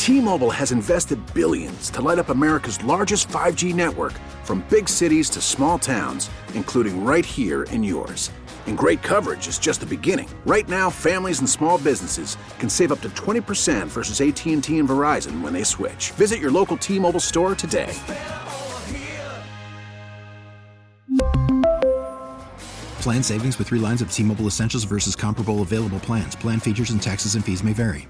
T-Mobile has invested billions to light up America's largest 5G network, from big cities to small towns, including right here in yours. And great coverage is just the beginning. Right now, families and small businesses can save up to 20% versus AT&T and Verizon when they switch. Visit your local T-Mobile store today. Plan savings with 3 lines of T-Mobile Essentials versus comparable available plans. Plan features and taxes and fees may vary.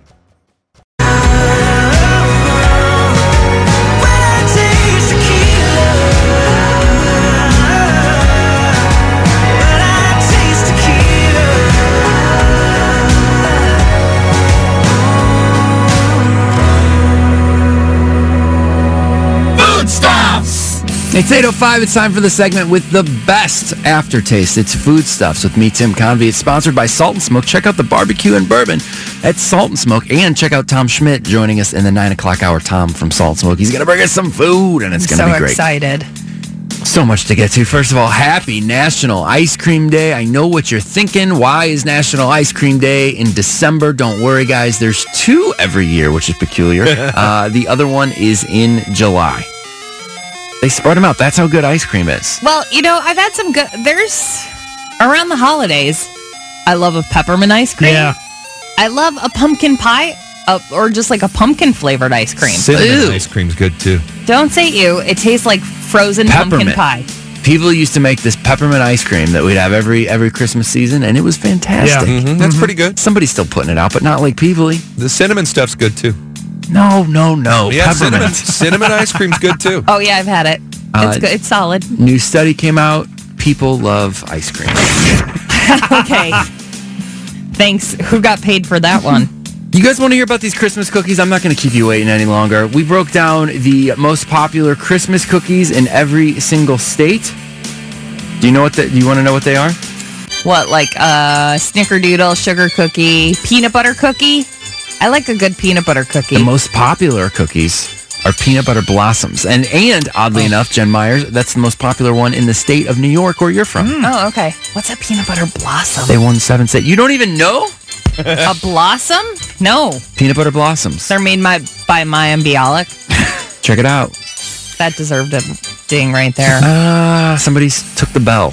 It's 8:05. It's time for the segment with the best aftertaste. It's Foodstuffs with me, Tim Convey. It's sponsored by Salt and Smoke. Check out the barbecue and bourbon at Salt and Smoke. And check out Tom Schmidt joining us in the 9 o'clock hour. Tom from Salt and Smoke. He's going to bring us some food, and it's going to be great. So excited. So much to get to. First of all, happy National Ice Cream Day. I know what you're thinking. Why is National Ice Cream Day in December? Don't worry, guys. There's 2 every year, which is peculiar. The other one is in July. They spread them out. That's how good ice cream is. Well, I've had some good... There's... Around the holidays, I love a peppermint ice cream. Yeah. I love a pumpkin pie, or just like a pumpkin-flavored ice cream. Cinnamon ice cream's good, too. Don't say ew. It tastes like frozen pumpkin pie. People used to make this peppermint ice cream that we'd have every Christmas season, and it was fantastic. Yeah. Mm-hmm. That's pretty good. Somebody's still putting it out, but not like Peevely. The cinnamon stuff's good, too. No. Yeah, Peppermint. cinnamon ice cream's good, too. Oh, yeah, I've had it. It's good. It's solid. New study came out. People love ice cream. Okay. Thanks. Who got paid for that one? You guys want to hear about these Christmas cookies? I'm not going to keep you waiting any longer. We broke down the most popular Christmas cookies in every single state. Do you want to know what they are? What, like snickerdoodle, sugar cookie, peanut butter cookie? I like a good peanut butter cookie. The most popular cookies are peanut butter blossoms. And oddly enough, Jen Myers, that's the most popular one in the state of New York, where you're from. Oh, okay. What's a peanut butter blossom? They won 7 states. You don't even know? A blossom? No. Peanut butter blossoms. They're made by Mayim Bialik. Check it out. That deserved a ding right there. Somebody took the bell.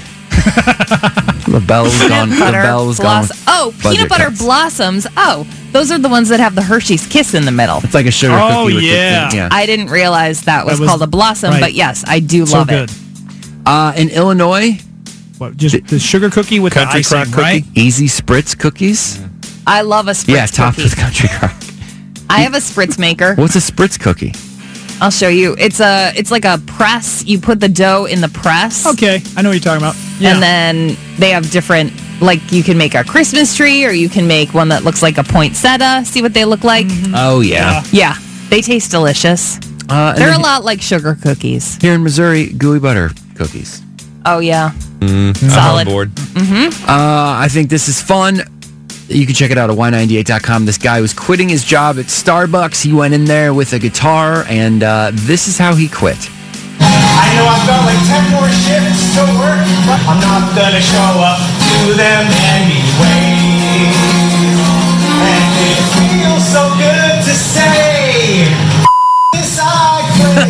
The bell was gone. The bell was gone. Oh, peanut butter blossoms. Oh, those are the ones that have the Hershey's Kiss in the middle. It's like a sugar cookie. With yeah. I didn't realize that was called a blossom, right. but yes, I do So love good. it. In Illinois, What? Just the sugar cookie with Country the icing, Crock right? Easy Spritz cookies. I love a Spritz Yeah, topped cookie. with Country Crock. I have a Spritz maker. What's a Spritz cookie? I'll show you. It's like a press. You put the dough in the press. Okay, I know what you're talking about. Yeah. And then they have different, like you can make a Christmas tree or you can make one that looks like a poinsettia. See what they look like? Mm-hmm. Oh, yeah. Yeah, they taste delicious. And They're then a lot like sugar cookies. Here in Missouri, gooey butter cookies. Oh, yeah. I'm Solid. on board. I think this is fun. You can check it out at y98.com. This guy was quitting his job at Starbucks. He went in there with a guitar, and this is how he quit. I know I've got like 10 more shifts to work, but I'm not gonna show up to them anyway. And it feels so good to say, this I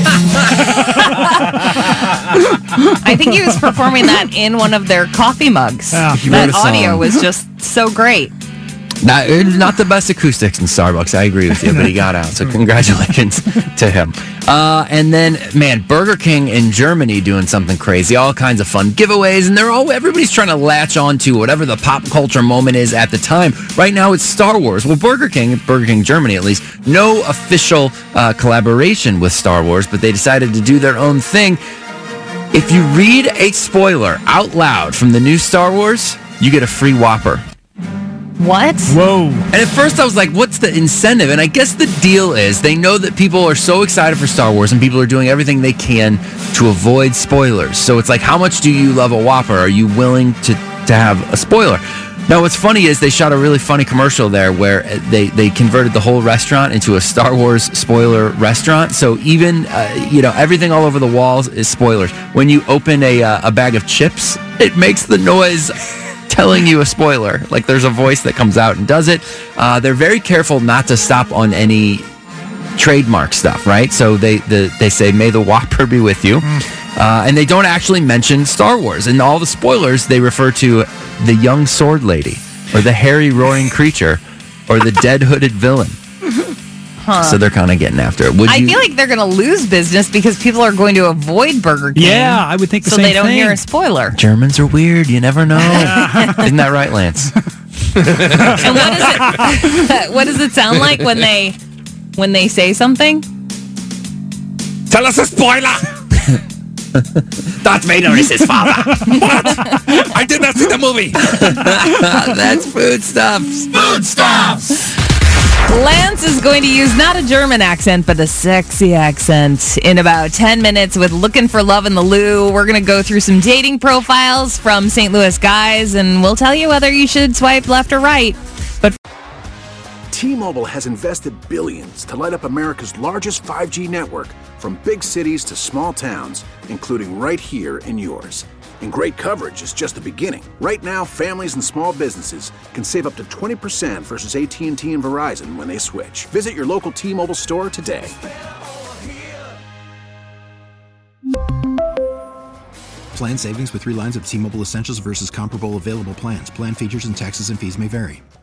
quit. I think he was performing that in one of their coffee mugs. Yeah. He wrote That a song. audio was just so great. Not the best acoustics in Starbucks, I agree with you, but he got out, so congratulations to him. And then, man, Burger King in Germany doing something crazy, all kinds of fun giveaways, and everybody's trying to latch on to whatever the pop culture moment is at the time. Right now, it's Star Wars. Well, Burger King Germany at least, no official collaboration with Star Wars, but they decided to do their own thing. If you read a spoiler out loud from the new Star Wars, you get a free Whopper. What? Whoa. And at first I was like, what's the incentive? And I guess the deal is they know that people are so excited for Star Wars and people are doing everything they can to avoid spoilers. So it's like, how much do you love a Whopper? Are you willing to have a spoiler? Now, what's funny is they shot a really funny commercial there where they converted the whole restaurant into a Star Wars spoiler restaurant. So even, everything all over the walls is spoilers. When you open a bag of chips, it makes the noise telling you a spoiler. Like there's a voice that comes out and does it. They're very careful not to stop on any trademark stuff, right? So they say, "May the Whopper be with you," and they don't actually mention Star Wars. And all the spoilers, they refer to the young sword lady, or the hairy roaring creature, or the dead hooded villain. So they're kind of getting after it. I feel like they're going to lose business because people are going to avoid Burger King. Yeah, I would think the so same they don't thing. hear a spoiler. Germans are weird. You never know. Isn't that right, Lance? And what does it sound like when they say something? Tell us a spoiler. Darth Vader is his father. What? I did not see the movie. That's foodstuffs. Foodstuffs. Lance is going to use not a German accent, but a sexy accent in about 10 minutes with Looking for Love in the Lou. We're going to go through some dating profiles from St. Louis guys, and we'll tell you whether you should swipe left or right. But T-Mobile has invested billions to light up America's largest 5G network, from big cities to small towns, including right here in yours. And great coverage is just the beginning. Right now, families and small businesses can save up to 20% versus AT&T and Verizon when they switch. Visit your local T-Mobile store today. Plan savings with 3 lines of T-Mobile Essentials versus comparable available plans. Plan features and taxes and fees may vary.